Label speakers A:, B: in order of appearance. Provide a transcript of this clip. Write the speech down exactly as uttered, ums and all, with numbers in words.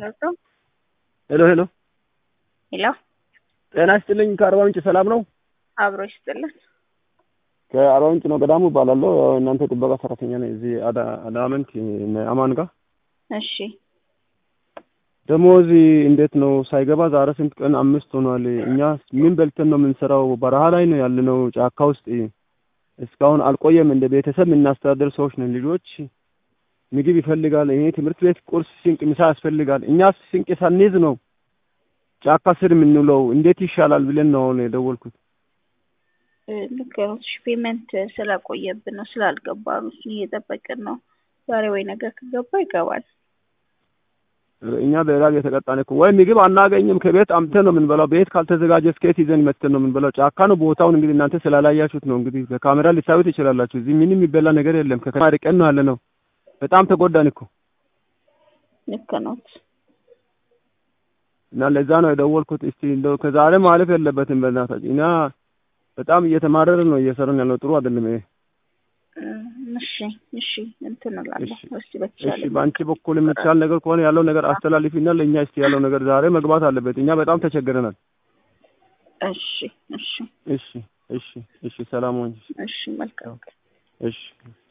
A: ተረጋግተው
B: ሄሎ ሄሎ
A: ሄሎ
B: ጤና ይስጥልኝ ከአርባ ምንጭ ሰላም ነው
A: አብሮ ይስጥልን
B: ከአርባ ምንጭ ነው ገዳሙ እባላለሁ እናንተ ጥበቃ ሰራተኛ ነኝ እዚህ አዳ አዳመንት አማን ጋር
A: እሺ
B: ደሞዝ እንዴት ነው ሳይገባ ዛሬ ስንት ቀን አምስት ሆኗል እኛ ምን በልተን ነው የምንሰራው በረሃ ላይ ነው ያለነው ጫካ ውስጥ እስካሁን አልቆየም እንደ ቤተሰብ እናስተዳደር ሰዎች ነን ልጆች ምግብ ይፈልጋል ይሄ ትምህርት ቤት ቁርስ ስንቅ ምሳ ያስፈልጋል እኛስ ስንቅ ሳንይዝ ነው ጫካ ስር የምንውለው እንዴት ይሻላል ብለን ነው የደወልኩት
A: ልከውሽ ፔመንት ስላቆየብን ነው ስላልገባሩ እየጠበቅን ነው ዛሬ ወይ ነገ ከገባ ይገባል
B: እኛ በራብ የተቀጣን እኮ ወይ ምግብ አናገኝም ከቤት አምጥተን ነው የምንበላው ቤት ካልተዘጋጀ ስኬት ይዘን መጥተን ነው የምንበላው ጫካ ነው ቦታውን እንግዲህ እናንተ ስላላያችሁት ነው እንግዲህ በካሜራ ሊታዩት ይችላልላችሁ እዚህ ምንም የሚበላ ነገር የለም ከከተማ ርቀን ነው ያለነው በጣም ተጎዳን እኮ
A: ልክ ነው
B: እና ለዛ ነው የደወልኩት እስቲ እንደው ከዛሬ ማለፍ የለበትም በእናታችሁ እና በጣም እየተማረረ ነው እየሰራን ያለው ጥሩ አይደለም ይሄ
A: እሺ እሺ እንትን እላለሁ እስቲ በተቻለ
B: እሺ ባንቺ በኩል የሚቻል ነገር ከሆነ ያለው ነገር አስተላልፊና ለኛ እስቲ ያለው ነገር ዛሬ መግባት አለበት እኛ በጣም ተቸግረናል
A: እሺ እሺ
B: እሺ እሺ እሺ ሰላም ሁኚ
A: እሺ መልካም
B: እሺ